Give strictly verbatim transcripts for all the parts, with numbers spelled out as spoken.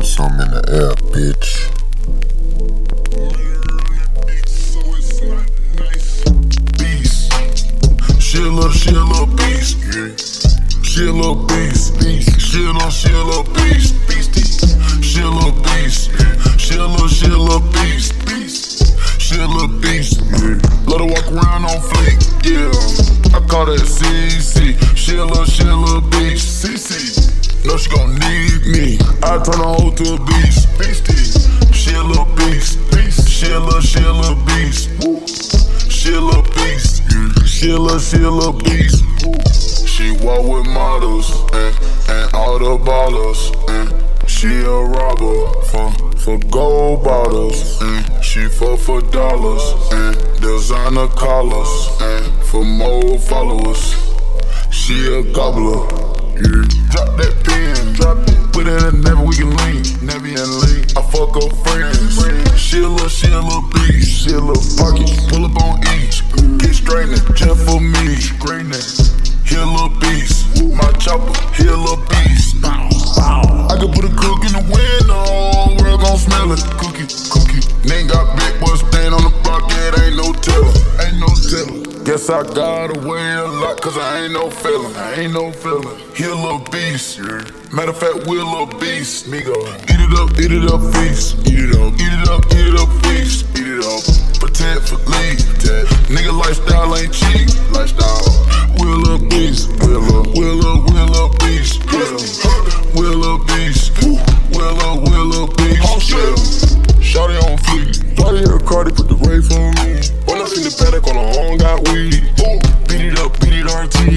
put some in the air, bitch. Beast. She a little, she a little beast, yeah. She a little beast, beast. She a little, she a little beast, beastie. She a little beast, yeah. She a little, she a little beast, beast. She a little beast, yeah. Let her walk around on fleek, yeah. I call that C C. She a little, she a little beast, C C. No, she gon' need me. I turn her hoe to a beast, beastie. She a little beast, beast. She a little, she a little beast, woo. She a little beast, yeah. She a little, she a little beast, woo. She walk with models and, and all the ballers, and she a robber for, for gold bottles, and she fuck for dollars and designer collars, and for more followers. She a gobbler, yeah. Drop that pen, drop it, put it in never we can lean, never and lean. I fuck her friends, she a little, she a little beast, she a little pocket, pull up on each, get straightening, just for me, straightening. He a little beast, my chopper, he a little beast. Bow, bow. I can put a cook in the window, world gon' smell it. Cookie, cookie. Nigga got big boy stain on the bucket, ain't no tiller, ain't no tiller. Guess I got away a lot, cause I ain't no feeling, I ain't no feeling. He a little beast, yeah. Matter of fact, we a little beast, nigga. Eat it up, eat it up, feast. Eat it up, eat it up, eat it up, feast. Eat it up, protect for leave. Nigga lifestyle ain't cheap, lifestyle. We a little beast, we a little, we a little, we a little beast, yeah. We a little beast, we a little, we a little beast, yeah. Shawty on fleek, Shawty her Cardi, put the rape on me. When I seen the paddock on her own, got weed. Beat it up, beat it R T.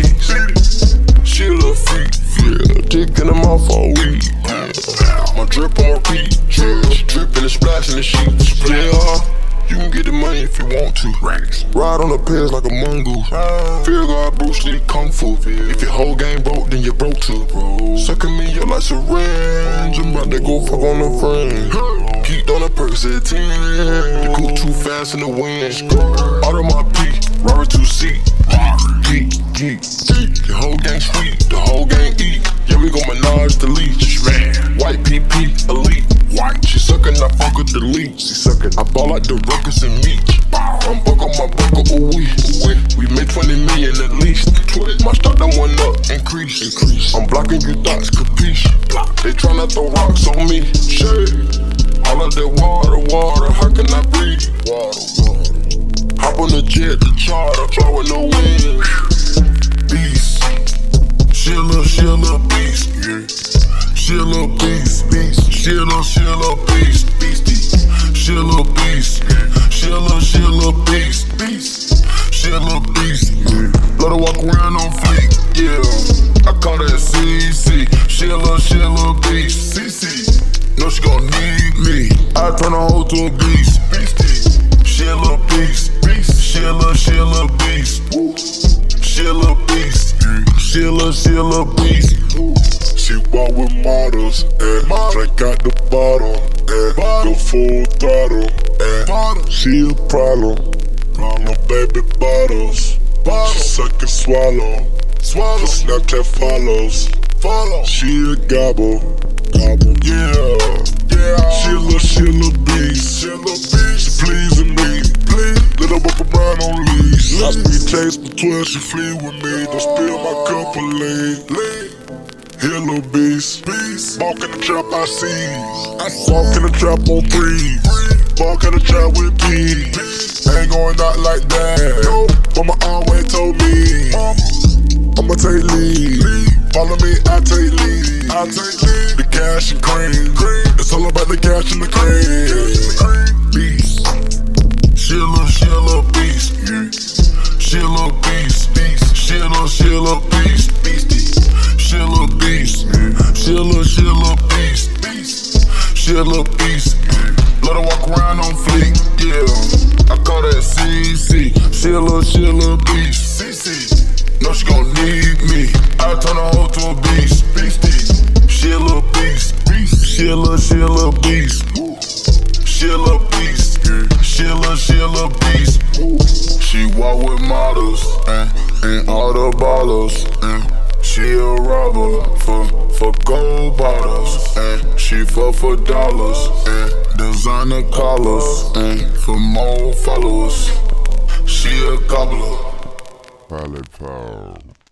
She a little freak, yeah. Taking them off all week, yeah. My drip on repeat, yeah. She drippin' and splashing the sheets, yeah. You can get the money if you want to. Ride on the pairs like a mongoose. Fear God, Bruce Lee, Kung Fu. If your whole game broke, then you broke too, bro. Sucking me up like syringe. I'm about to go fuck on a friend. Geeked on a perks at ten. The coupe too fast in the wind. Auto my P, Robert two C. Geek, geek, geek. The whole gang sweet, the whole gang eat. Yeah, we gon' menage the leech, man. White P P, elite. White, she suckin', I fuck with the leech. She suckin', I ball like the Ruckus and Meech. I'm buck on my buckle, ooh wee, ooh wee. We made twenty million at least. My stock done went up, increase, increase. I'm blocking you thoughts, capiche. They tryna throw rocks on me, shit. All of that water, water, how can I breathe? Water, water. Hop on the jet, the charter, fly with no wind. Beast, she a little, she a little beast, yeah. She a little beast, beast. She a little, she a little beast, beastie. She a little beast, yeah. She a little, she a little beast, beast. She a little beast, yeah. Let her walk around on fleek, yeah. I call that C C. She a little, she a little beast, C C. No, she gon' need me. I turn her hoe to a beast, beastie. She a little beast, beast. She a little, she a little beast, woo. She a little beast, yeah. She a little, she a little beast, woo. She walk with models, and drink out the bottle, and go full throttle, and she a problem, problem baby bottles, she suck and swallow, swallow. Snapchat follows, follow. She a gobble, gobble, yeah, yeah. She a little, she a little beast, she a little beast. She pleasing me, please. Let her walk around on leash. I speed chase for twelve, she flee with me. Don't spill my cup of lean, lean. He a little beast, beast. Walk in the trap I see. I walk in the trap on three. Walk in the trap with P. Ain't going out like that. Nope. But my always told me I'ma take lead. Follow me, I take lead. I take lead. The cash and cream. It's all about the cash and the cream. Beast. She a little, she a little beast, yeah. She a little beast, beast. She a little, she a little beast, beastie. She a little beast, yeah. She a little, she a little beast, beast. She a little beast, yeah. Let her walk around on fleek, yeah. I call that C C. She a little, she a little beast, C C. No, she gon' need me. I turn her hoe to a beast, beastie. She a little beast, beast. She a little, she a little beast, she a little beast, yeah. She a little, she a little beast. She walk with models, and, and all the ballers, and She a robber for, for gold bottles, and she fuck for dollars, and designer collars, and for more followers. She a gobbler. Pilot power.